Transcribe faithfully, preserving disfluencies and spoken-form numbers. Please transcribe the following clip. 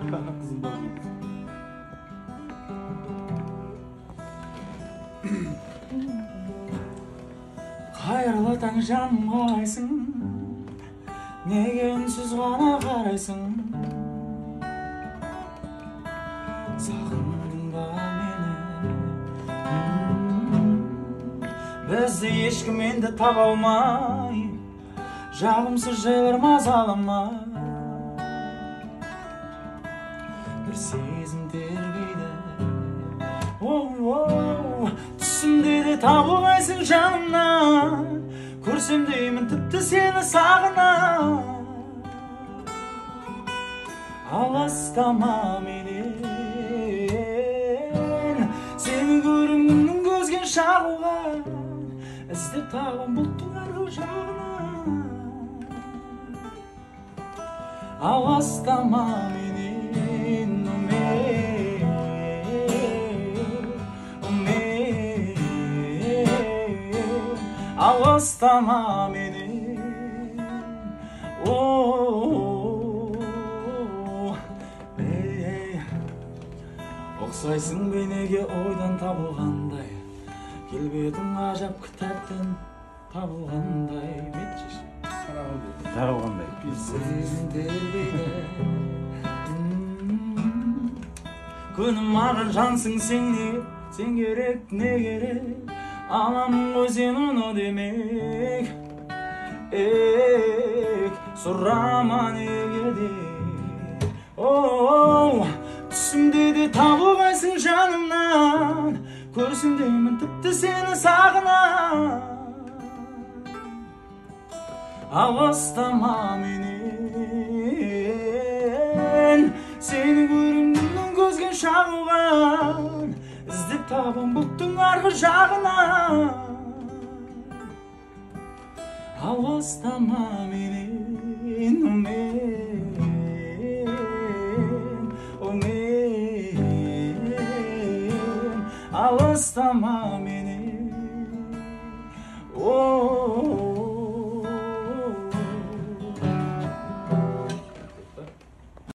Kızım da bir. Қайырлы таң жаным қалайсың, неге үнсіз ғана қарайсың? Сағындың ба мені? Бізді ешкім енді таба алмай, жағымсыз жайлар мазаламай. Бір сезім тербейді, оу-оу, түсімде де табылмайсың жанымнан. Көрсем деймін тіпті сені сағынам. Алыстама менен, сені көргеннің көзге шағылған, іздеп табам бұлттың арғы жағынан. Алыстама менен, алыстама мені, ұқсайсың бейнеге ойдан табылғандай, келбетің ғажап кітаптан табылғандай. Табылғандай. Сезім тербейді, күнім маған жансың сен не, сен керек не керек, аламын ғой сен оны демек. Ек, сұрама неге де, оу, түсімде де табылмайсың жанымнан. Көрсем деймін тіпті сені сағынам. Алыстама менен, сені көргеннің көзге шағылған, іздеп табам бұлттың арғы жағынан. Алыстама менен, о мен, о мен, алыстама менен.